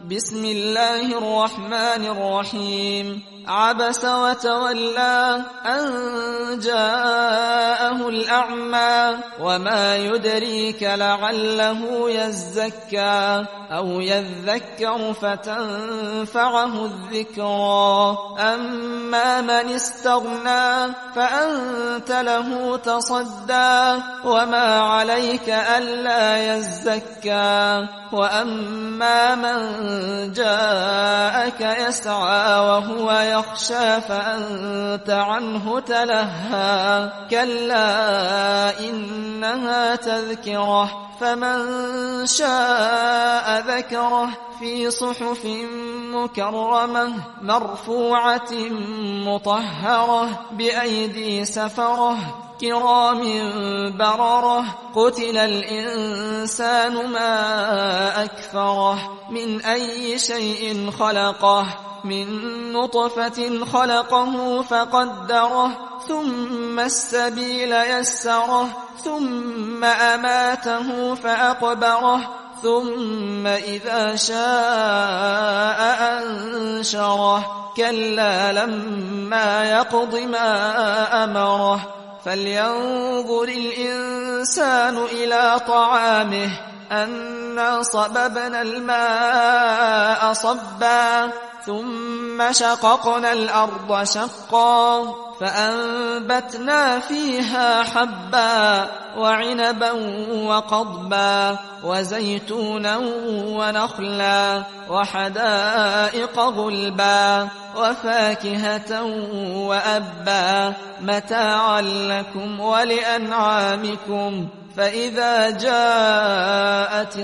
بسم الله الرحمن الرحيم. عبس وتولى أن جاءه الأعمى وما يدريك لعله يزكى أو يذكر فتنفعه الذكرى. أما من استغنى فأنت له تصدى وما عليك ألا يزكى. وأما من جاءك يسعى وهو يخشى فأنت عنه تلهى. كلا إنها تذكرة فمن شاء ذكره في صحف مكرمة مرفوعة مطهرة بأيدي سفرة كرام بررة. قتل الإنسان ما أكفره من أي شيء خلقه من نطفة خلقه فقدره ثم السبيل يسره ثم أماته فأقبره ثم إذا شاء أنشره. كلا لما يقض ما أمره. فلينظر الإنسان إلى طعامه أنا صببنا الماء صبا ثم شققنا الأرض شقا فأنبتنا فيها حبا وعنبا وقضبا وزيتونا ونخلا وحدائق غلبا وفاكهة وأبا متاعا لكم ولأنعامكم. فإذا جاءت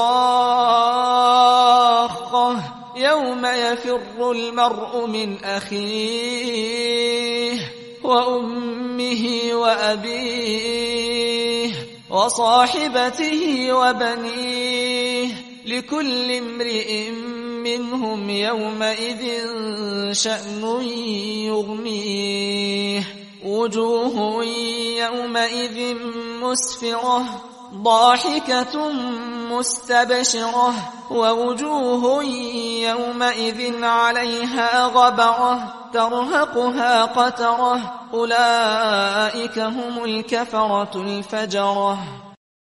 الصاخة يوم يفر المرء من أخيه وأمه وأبيه وصاحبته وبنيه لكل امرئ منهم يومئذ شأن يغنيه. وجوه يومئذ مسفرة ضاحكة مستبشرة ووجوه يومئذ عليها غبرة ترهقها قترة. أولئك هم الكفرة الفجرة.